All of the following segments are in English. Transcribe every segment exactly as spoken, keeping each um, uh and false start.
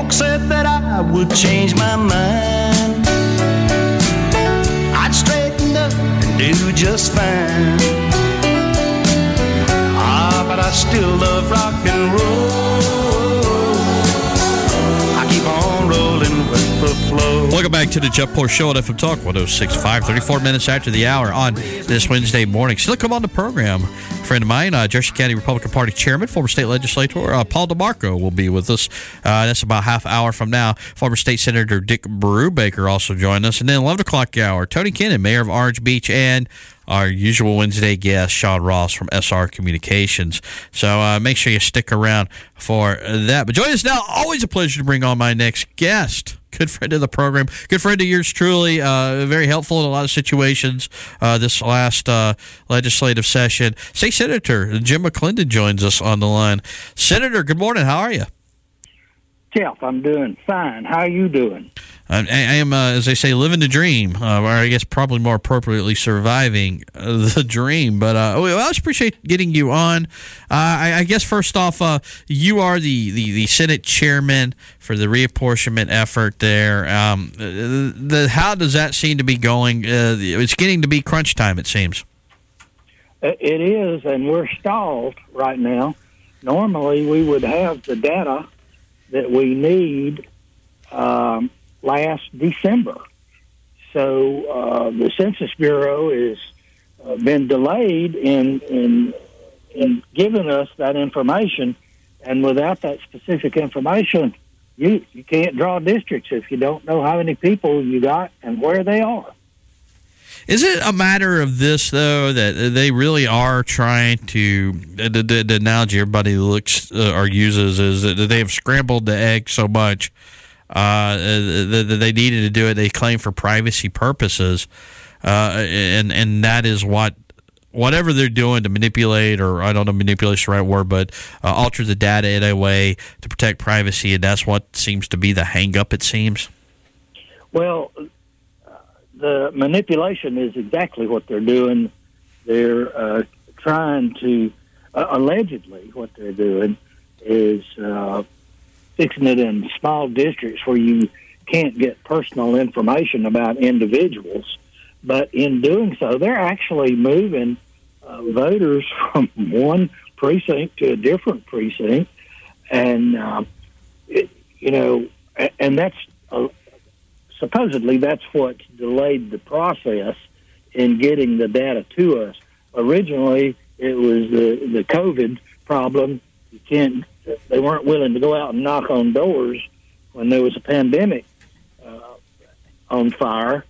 Folks said that I would change my mind. I'd straighten up and do just fine. Ah, but I still love rock and roll. I keep on rolling with the flow. Welcome back to the Jeff Poor Show at F M Talk one oh six point five, thirty-four minutes after the hour on this Wednesday morning. Still come on the program. A friend of mine, uh, Jersey County Republican Party Chairman, former state legislator, uh, Paul DeMarco will be with us. Uh, that's about half hour from now. Former State Senator Dick Brubaker also joined us. And then eleven o'clock hour, Tony Kennon, Mayor of Orange Beach, and our usual Wednesday guest, Sean Ross from S R Communications. So uh, make sure you stick around for that. But join us now. Always a pleasure to bring on my next guest. Good friend of the program. Good friend of yours truly. Uh, very helpful in a lot of situations uh, this last uh, legislative session. State Senator Jim McClendon joins us on the line. Senator, good morning. How are you? Jeff, I'm doing fine. How are you doing? I, I am, uh, as they say, living the dream, uh, or I guess probably more appropriately surviving uh, the dream. But uh, we always appreciate getting you on. Uh, I, I guess first off, uh, you are the, the, the Senate chairman for the reapportionment effort there. Um, the, the how does that seem to be going? Uh, it's getting to be crunch time, it seems. It is, and we're stalled right now. Normally, we would have the data that we need um, last December. So uh, the Census Bureau has uh, been delayed in, in in giving us that information, and without that specific information, you you can't draw districts if you don't know how many people you got and where they are. Is it a matter of this, though, that they really are trying to, the, the, the analogy everybody looks uh, or uses is that they have scrambled the egg so much uh, that, that they needed to do it, they claim, for privacy purposes, uh, and, and that is what, whatever they're doing to manipulate, or I don't know, manipulate is the right word, but uh, alter the data in a way to protect privacy, and that's what seems to be the hang-up, it seems? Well, the manipulation is exactly what they're doing. They're uh, trying to, uh, allegedly, what they're doing is uh, fixing it in small districts where you can't get personal information about individuals. But in doing so, they're actually moving uh, voters from one precinct to a different precinct. And, uh, it, you know, and that's a, supposedly that's what delayed the process in getting the data to us. Originally, it was the, the COVID problem. You can't, they weren't willing to go out and knock on doors when there was a pandemic uh, on fire.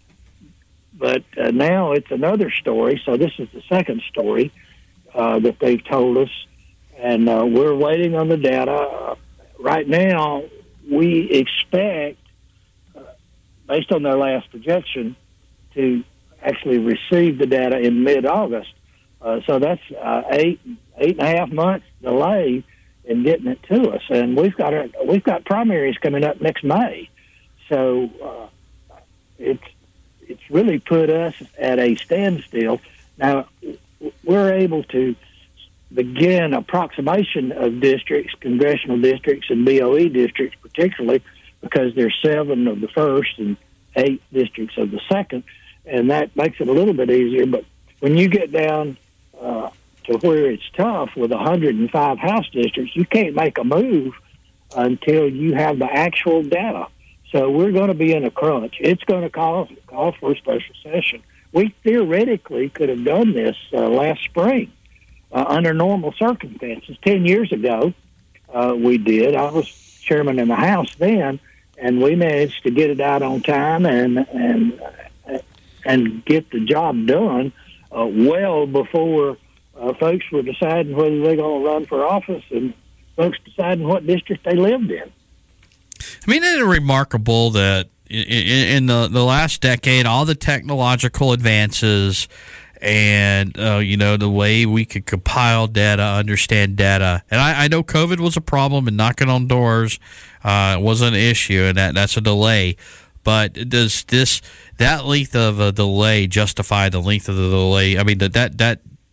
But uh, now it's another story. So this is the second story uh, that they've told us, and uh, we're waiting on the data. Uh, right now, we expect, based on their last projection, to actually receive the data in mid-August. Uh, so that's uh, eight, eight and a half months delay in getting it to us. And we've got our, we've got primaries coming up next May. So uh, it's it's really put us at a standstill. Now, we're able to begin approximation of districts, congressional districts and B O E districts particularly, because there's seven of the first and eight districts of the second, and that makes it a little bit easier. But when you get down uh, to where it's tough with one hundred five House districts, you can't make a move until you have the actual data. So we're going to be in a crunch. It's going to call, call for a special session. We theoretically could have done this uh, last spring uh, under normal circumstances. Ten years ago, uh, we did. I was chairman in the House then, and we managed to get it out on time and and and get the job done uh, well before uh, folks were deciding whether they're going to run for office and folks deciding what district they lived in. I mean, isn't it remarkable that in, in the, the last decade, all the technological advances and, uh, you know, the way we could compile data, understand data. And I, I know COVID was a problem and knocking on doors uh, was an issue, and that, that's a delay. But does this that length of a delay justify the length of the delay? I mean, that that, that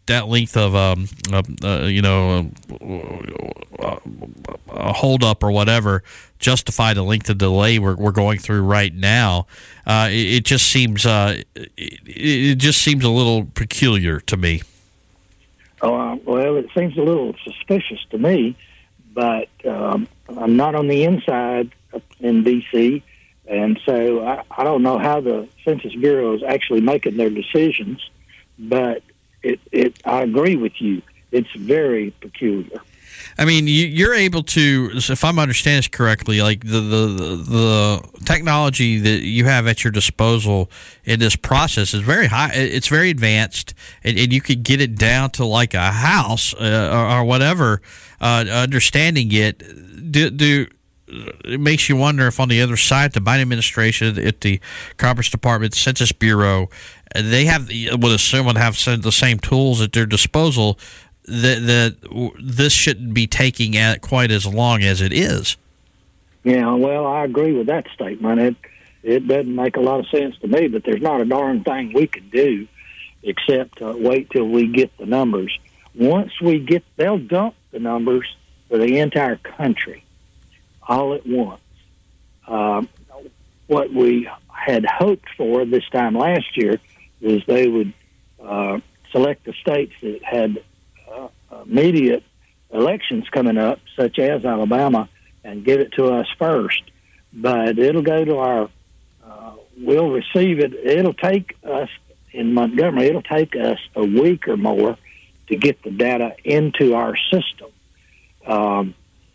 that length of um, uh, uh, you know, uh, a hold up or whatever justify the length of delay we're we're going through right now. Uh, it, it just seems uh, it, it just seems a little peculiar to me. Oh, uh, well, it seems a little suspicious to me, but um, I'm not on the inside in D C, and so I, I don't know how the Census Bureau is actually making their decisions, but it, it I agree with you. It's very peculiar. I mean, you, you're able to, if I'm understanding this correctly, like the, the the technology that you have at your disposal in this process is very high. It's very advanced, and, and you could get it down to like a house uh, or, or whatever. Uh, understanding it, do, do it makes you wonder if on the other side, the Biden administration, at the Commerce Department, Census Bureau, they have would assume would have the same tools at their disposal. That, that this shouldn't be taking at quite as long as it is. Yeah, well, I agree with that statement. It it doesn't make a lot of sense to me, but there's not a darn thing we can do except uh, wait till we get the numbers. Once we get, they'll dump the numbers for the entire country all at once. Um, what we had hoped for this time last year is they would uh, select the states that had immediate elections coming up, such as Alabama, and give it to us first. But it'll go to our, uh, we'll receive it. It'll take us in Montgomery, it'll take us a week or more to get the data into our system. Um,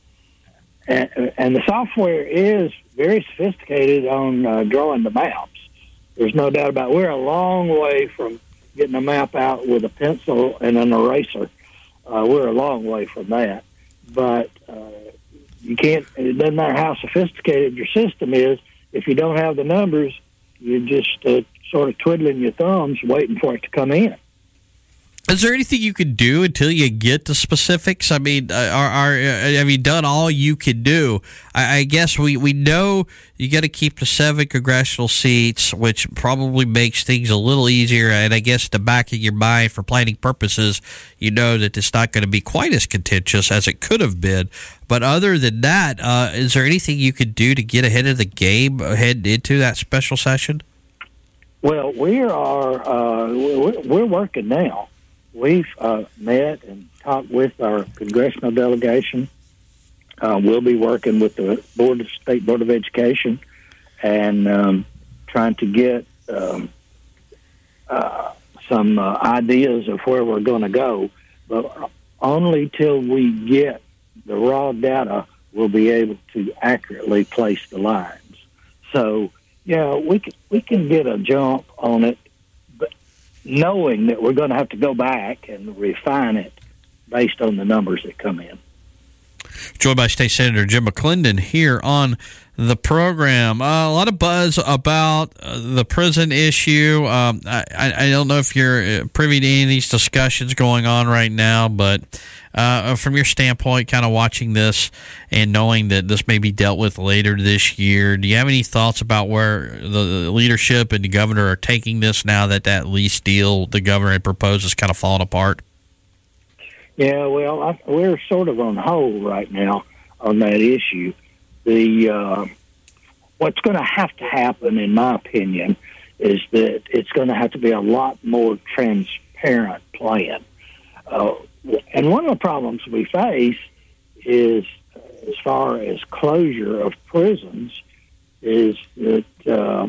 and, and the software is very sophisticated on uh, drawing the maps. There's no doubt about it. We're a long way from getting a map out with a pencil and an eraser. Uh, we're a long way from that, but uh, you can't. It doesn't matter how sophisticated your system is. If you don't have the numbers, you're just uh, sort of twiddling your thumbs, waiting for it to come in. Is there anything you could do until you get the specifics? I mean, are, are have you done all you could do? I, I guess we, we know you got to keep the seven congressional seats, which probably makes things a little easier. And I guess the back of your mind, for planning purposes, you know that it's not going to be quite as contentious as it could have been. But other than that, uh, is there anything you could do to get ahead of the game, heading into that special session? Well, we are uh, we're, we're working now. We've uh, met and talked with our congressional delegation. Uh, we'll be working with the Board of State Board of Education and um, trying to get um, uh, some uh, ideas of where we're going to go. But only till we get the raw data, we'll be able to accurately place the lines. So, yeah, we can, we can get a jump on it, knowing that we're going to have to go back and refine it based on the numbers that come in. Joined by State Senator Jim McClendon here on the program. Uh, a lot of buzz about uh, the prison issue. Um, I, I don't know if you're privy to any of these discussions going on right now, but uh, from your standpoint, kind of watching this and knowing that this may be dealt with later this year, do you have any thoughts about where the leadership and the governor are taking this now that that lease deal the governor had proposed is kind of falling apart? Yeah, well, I, we're sort of on hold right now on that issue. The uh, what's going to have to happen, in my opinion, is that it's going to have to be a lot more transparent plan. Uh, and one of the problems we face is, as far as closure of prisons, is that uh,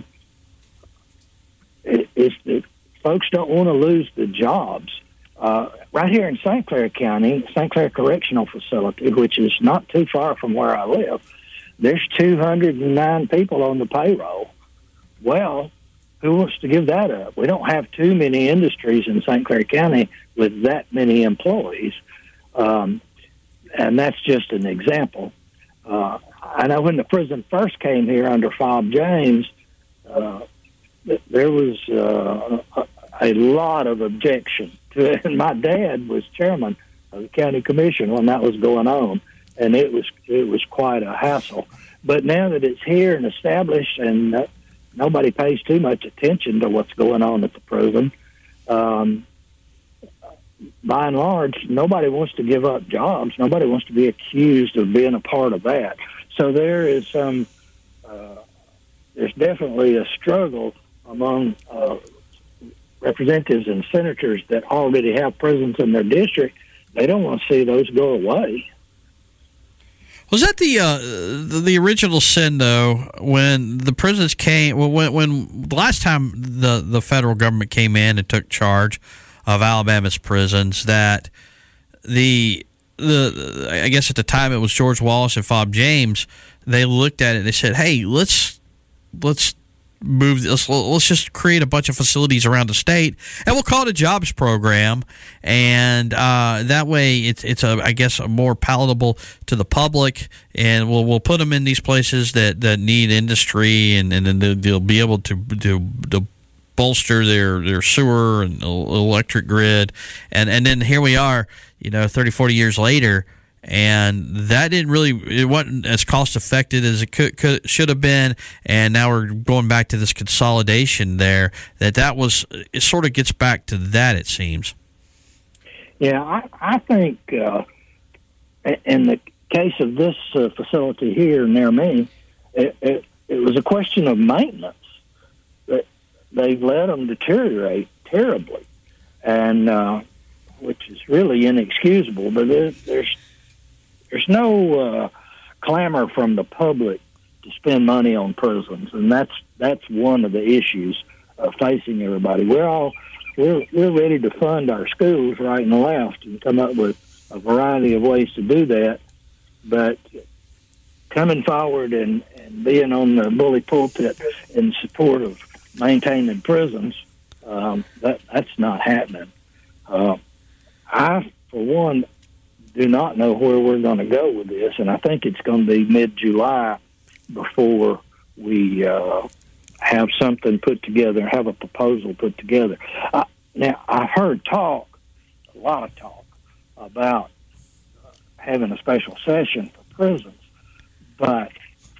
is that folks don't want to lose the jobs. Uh, right here in Saint Clair County, Saint Clair Correctional Facility, which is not too far from where I live, there's two hundred nine people on the payroll. Well, who wants to give that up? We don't have too many industries in Saint Clair County with that many employees, um, and that's just an example. Uh, I know when the prison first came here under Fob James, uh, there was uh, a, a lot of objection to it, and my dad was chairman of the county commission when that was going on, and it was it was quite a hassle. But now that it's here and established, and uh, nobody pays too much attention to what's going on at the prison, um, by and large, nobody wants to give up jobs. Nobody wants to be accused of being a part of that. So there is some, uh, there's definitely a struggle among uh, representatives and senators that already have prisons in their district. They don't want to see those go away. Was that the, uh, the the original sin, though, when the prisons came, when, when the last time the, the federal government came in and took charge of Alabama's prisons, that the, the I guess at the time it was George Wallace and Fob James, they looked at it and they said, hey, let's let's move this, let's just create a bunch of facilities around the state, and we'll call it a jobs program, and uh, that way it's it's a I guess a more palatable to the public, and we'll we'll put them in these places that, that need industry, and and then they'll be able to to, to bolster their, their sewer and electric grid, and and then here we are, you know, thirty, forty years later. And that didn't really, it wasn't as cost effective as it could, could should have been. And now we're going back to this consolidation there. That that was, it sort of gets back to that, it seems. Yeah, I, I think uh, in the case of this uh, facility here near me, it, it, it was a question of maintenance. They've let them deteriorate terribly, and uh, which is really inexcusable. But there, there's There's no uh, clamor from the public to spend money on prisons, and that's that's one of the issues uh, facing everybody. We're all we're we're ready to fund our schools right and left and come up with a variety of ways to do that, but coming forward and, and being on the bully pulpit in support of maintaining prisons, um, that that's not happening. Uh, I, for one, do not know where we're going to go with this, and I think it's going to be mid-July before we uh, have something put together, have a proposal put together. Uh, now, I've heard talk, a lot of talk, about uh, having a special session for prisons, but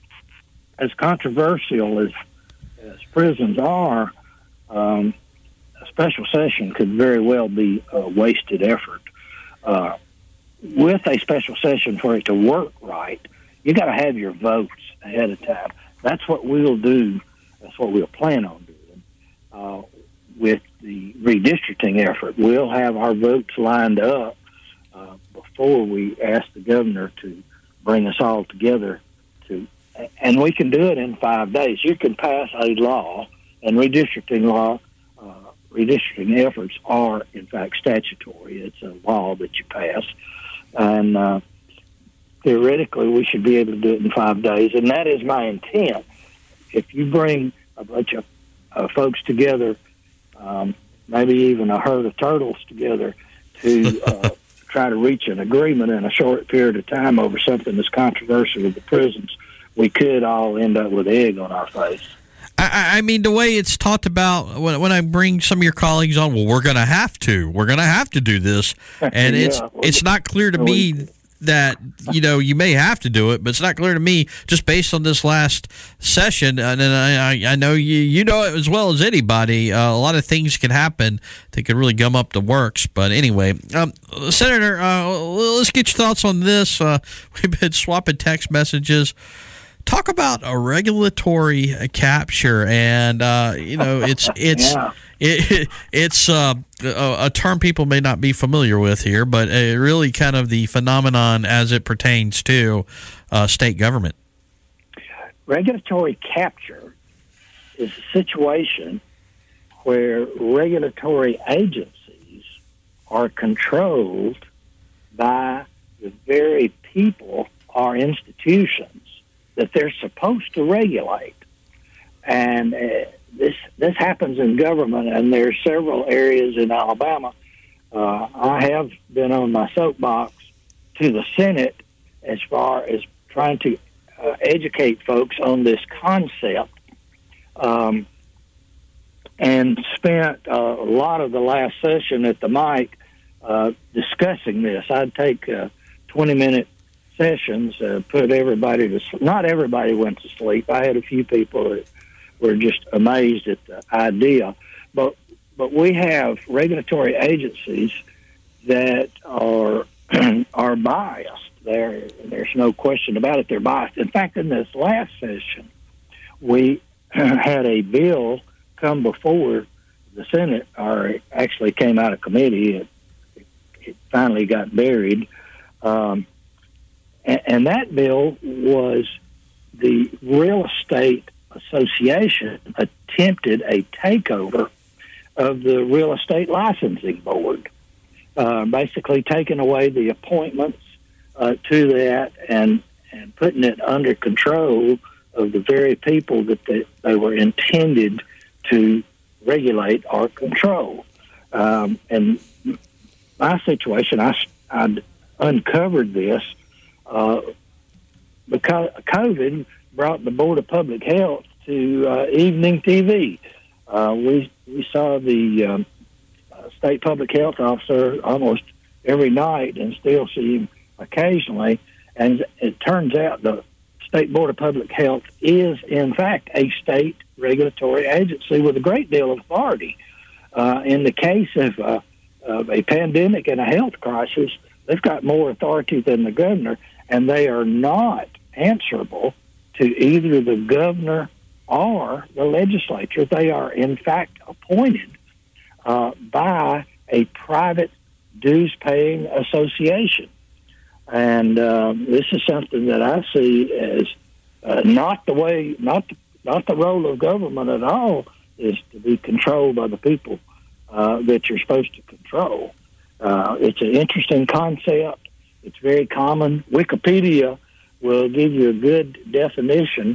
as controversial as, as prisons are, um, a special session could very well be a wasted effort. Uh, with a special session, for it to work right, you got to have your votes ahead of time. That's what we'll do. That's what we'll plan on doing. Uh, with the redistricting effort, we'll have our votes lined up uh, before we ask the governor to bring us all together. To, and we can do it in five days. You can pass a law, and redistricting law, uh, redistricting efforts are, in fact, statutory. It's a law that you pass. And uh, theoretically, we should be able to do it in five days, and that is my intent. If you bring a bunch of uh, folks together, um, maybe even a herd of turtles together, to uh, try to reach an agreement in a short period of time over something that's controversial with the prisons, we could all end up with egg on our face. I, I mean, the way it's talked about, when, when I bring some of your colleagues on, well, we're going to have to. We're going to have to do this. And yeah, it's it's not clear to me that, you know, you may have to do it, but it's not clear to me just based on this last session. And I, I know you, you know it as well as anybody. Uh, a lot of things can happen that could really gum up the works. But anyway, um, Senator, uh, let's get your thoughts on this. Uh, we've been swapping text messages. Talk about a regulatory capture, and uh, you know it's it's yeah. it, it's uh, a, a term people may not be familiar with here, but uh, really kind of the phenomenon as it pertains to uh, state government. Regulatory capture is a situation where regulatory agencies are controlled by the very people or institutions that they're supposed to regulate. And uh, this this happens in government, and there are several areas in Alabama. Uh, I have been on my soapbox to the Senate as far as trying to uh, educate folks on this concept, um, and spent uh, a lot of the last session at the mic uh, discussing this. I'd take uh, twenty-minute sessions, uh, put everybody to sleep. Not everybody went to sleep. I had a few people that were just amazed at the idea. But but we have regulatory agencies that are are biased. There, there's no question about it. They're biased. In fact, in this last session, we had a bill come before the Senate, or it actually came out of committee. It, it, it finally got buried. Um, and, and that bill was the Real Estate Association attempted a takeover of the Real Estate Licensing Board, uh, basically taking away the appointments uh, to that and, and putting it under control of the very people that they, they were intended to regulate or control. Um, and my situation, I, I uncovered this uh, because COVID brought the Board of Public Health to uh, evening T V. Uh, we we saw the um, uh, state public health officer almost every night and still see him occasionally. And it turns out the State Board of Public Health is, in fact, a state regulatory agency with a great deal of authority. Uh, in the case of, uh, of a pandemic and a health crisis, they've got more authority than the governor, and they are not answerable to either the governor or the legislature. They are, in fact, appointed uh, by a private dues-paying association. And uh, this is something that I see as uh, not the way, not the, not the role of government at all, is to be controlled by the people uh, that you're supposed to control. Uh, it's an interesting concept. It's very common. Wikipedia will give you a good definition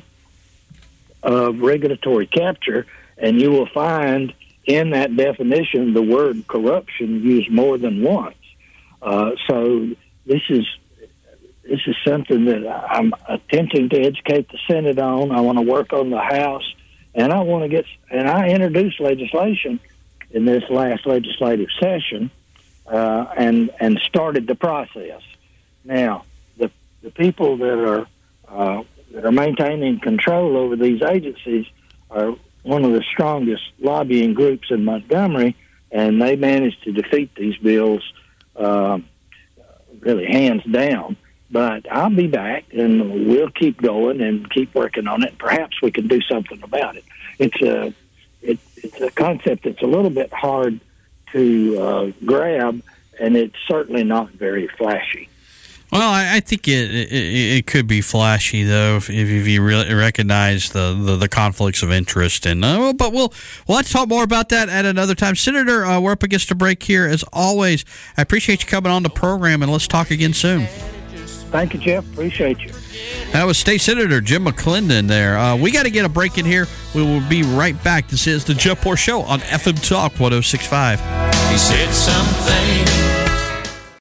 of regulatory capture, and you will find in that definition the word corruption used more than once. Uh, so this is this is something that I'm attempting to educate the Senate on. I want to work on the House, and I want to get and I introduced legislation in this last legislative session, uh, and and started the process. Now, the the people that are uh, that are maintaining control over these agencies are one of the strongest lobbying groups in Montgomery, and they managed to defeat these bills uh, really hands down. But I'll be back, and we'll keep going and keep working on it. Perhaps we can do something about it. It's a it, it's a concept that's a little bit hard to uh, grab, and it's certainly not very flashy. Well, I, I think it, it it could be flashy though if, if you really recognize the, the, the conflicts of interest. And uh, but we'll we'll have to talk more about that at another time. Senator, uh, we're up against a break here as always. I appreciate you coming on the program, and let's talk again soon. Thank you, Jeff. Appreciate you. That was State Senator Jim McClendon there. Uh, we got to get a break in here. We will be right back. This is the Jeff Poor Show on F M Talk one oh six point five. He said something